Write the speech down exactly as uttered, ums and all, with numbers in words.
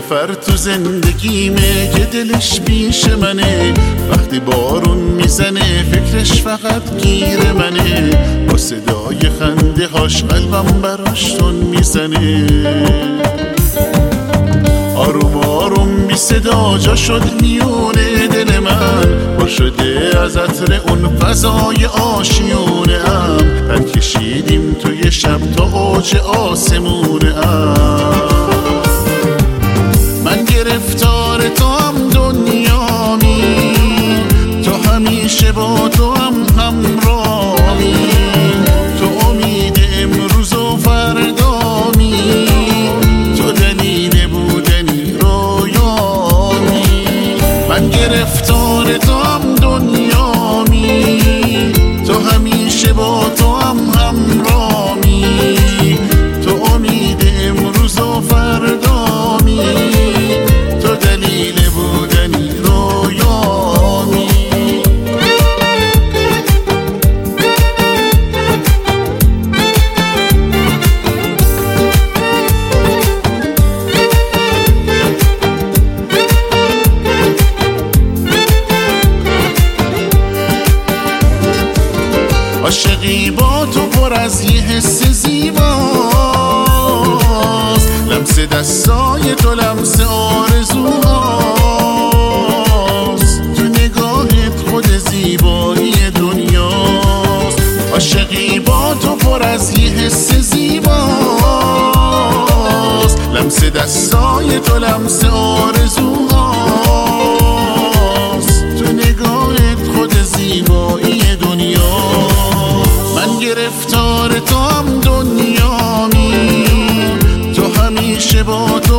نفر تو زندگیمه که دلش پیش منه، وقتی بارون میزنه فکرش فقط گیر منه، با صدای خنده هاش قلبم براش تون میزنه. آروم آروم بی صدا جا شد میونه دل من، با شده از عطر اون فضای آشیونه ام، پر کشیدیم توی شب تا اوج آسمونه ام. من گرفتار تو هم دنیامی، تو همیشه با تو هم همراهی، تو امید امروز و فردامی، تو دلیل بودنی رویامی. من گرفتار تو هم دنیامی، تو همیشه با تو هم همراهی، تو امید امروز و فردامی، تو دلیل بودنی رویامی. عاشقی با تو پر از یه حس زیباست، لمس دستای تو لمس آرزوهاست، تو نگاهت خود زیبایی دنیاست. عاشقی با تو پر از یه حس زیباست، لمس دستای تو لمس آرزوهاست، تو نگاهت خود زیبایی دنیاست. من گرفتار تو هم دنیامی، تو همیشه با تو